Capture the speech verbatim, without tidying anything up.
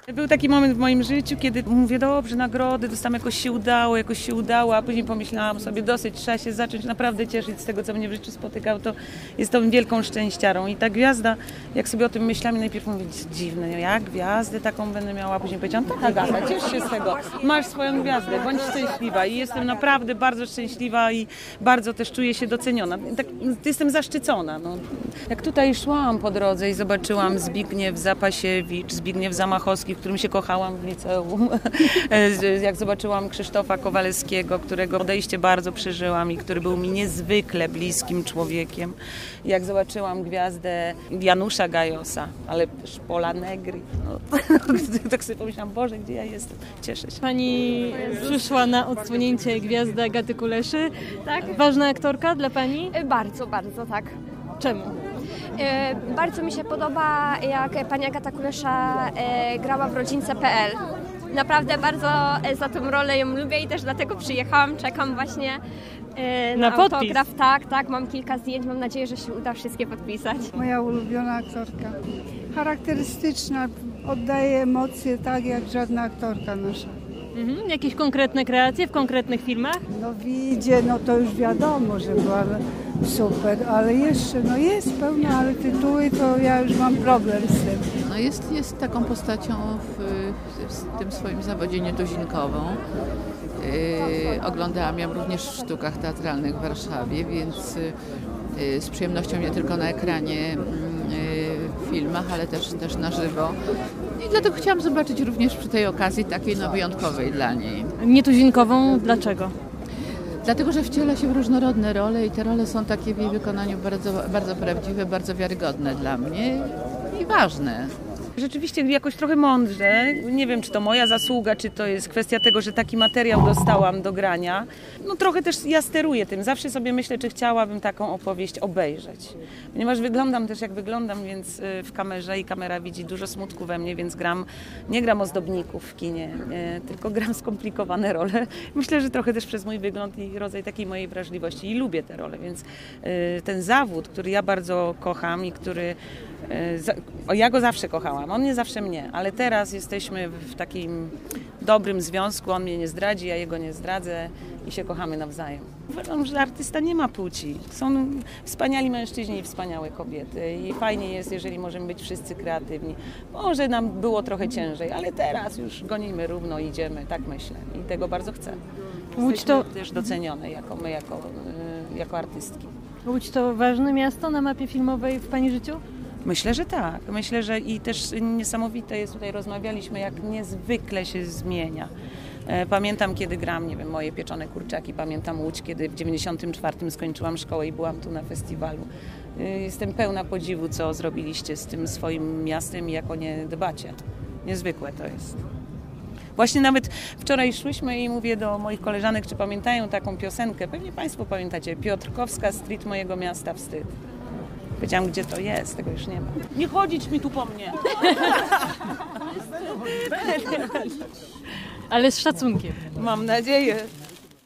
Był taki moment w moim życiu, kiedy mówię, dobrze, nagrody, to tam jakoś się udało, jakoś się udało, a później pomyślałam sobie, dosyć, trzeba się zacząć naprawdę cieszyć z tego, co mnie w życiu spotykał, to jest tą wielką szczęściarą. I ta gwiazda, jak sobie o tym myślałam, najpierw mówię, dziwne, jak gwiazdę taką będę miała, a później powiedziałam, tak, Agata, ciesz się z tego, masz swoją gwiazdę, bądź szczęśliwa. I jestem naprawdę bardzo szczęśliwa i bardzo też czuję się doceniona. Tak, jestem zaszczycona. No. Jak tutaj szłam po drodze i zobaczyłam Zbigniew Zapasiewicz, Zbigniew Zamachowski, w którym się kochałam w liceum. Jak zobaczyłam Krzysztofa Kowalewskiego, którego odejście bardzo przeżyłam i który był mi niezwykle bliskim człowiekiem. Jak zobaczyłam gwiazdę Janusza Gajosa, ale też Pola Negri. No, tak sobie pomyślałam, Boże, gdzie ja jestem? Cieszę się. Pani przyszła na odsłonięcie gwiazdy Agaty Kuleszy. Tak? Ważna aktorka dla Pani? Bardzo, bardzo, tak. Czemu? E, bardzo mi się podoba, jak pani Agata Kulesza e, grała w rodzince kropka pe el. Naprawdę bardzo e, za tą rolę ją lubię i też dlatego przyjechałam, czekam właśnie e, na, na autograf. Tak, tak, mam kilka zdjęć, mam nadzieję, że się uda wszystkie podpisać. Moja ulubiona aktorka. Charakterystyczna, oddaje emocje tak jak żadna aktorka nasza. Mhm. Jakieś konkretne kreacje w konkretnych filmach? No widzie, no to już wiadomo, że była super, ale jeszcze, no jest pełna, ale tytuły to ja już mam problem z tym. No jest, jest taką postacią w, w tym swoim zawodzie nietuzinkową. Yy, oglądałam ją również w sztukach teatralnych w Warszawie, więc yy, z przyjemnością nie tylko na ekranie, yy, w filmach, ale też, też na żywo. I dlatego chciałam zobaczyć również przy tej okazji takiej no, wyjątkowej dla niej. Nietuzinkową dlaczego? Dlatego, że wciela się w różnorodne role i te role są takie w jej wykonaniu bardzo, bardzo prawdziwe, bardzo wiarygodne dla mnie i ważne. Rzeczywiście jakoś trochę mądrze. Nie wiem, czy to moja zasługa, czy to jest kwestia tego, że taki materiał dostałam do grania. No trochę też ja steruję tym. Zawsze sobie myślę, czy chciałabym taką opowieść obejrzeć. Ponieważ wyglądam też jak wyglądam, więc w kamerze i kamera widzi dużo smutku we mnie, więc gram, nie gram ozdobników w kinie, nie, tylko gram skomplikowane role. Myślę, że trochę też przez mój wygląd i rodzaj takiej mojej wrażliwości i lubię te role, więc ten zawód, który ja bardzo kocham i który ja go zawsze kochałam, on nie zawsze mnie, ale teraz jesteśmy w takim dobrym związku, on mnie nie zdradzi, ja jego nie zdradzę i się kochamy nawzajem. Uważam, że artysta nie ma płci. Są wspaniali mężczyźni i wspaniałe kobiety i fajnie jest, jeżeli możemy być wszyscy kreatywni. Może nam było trochę ciężej, ale teraz już gonimy równo, idziemy, tak myślę i tego bardzo chcę. Łódź to też docenione jako my, jako, jako artystki. Łódź to ważne miasto na mapie filmowej w Pani życiu? Myślę, że tak. Myślę, że i też niesamowite jest, tutaj rozmawialiśmy, jak niezwykle się zmienia. Pamiętam, kiedy gram, nie wiem, moje pieczone kurczaki, pamiętam Łódź, kiedy w dziewięćdziesiątym czwartym skończyłam szkołę i byłam tu na festiwalu. Jestem pełna podziwu, co zrobiliście z tym swoim miastem i jak o nie dbacie. Niezwykłe to jest. Właśnie nawet wczoraj szłyśmy i mówię do moich koleżanek, czy pamiętają taką piosenkę, pewnie Państwo pamiętacie, Piotrkowska Street, mojego miasta wstyd. Powiedziałam, gdzie to jest, tego już nie ma. Nie chodzić mi tu po mnie. Ale z szacunkiem. Mam nadzieję.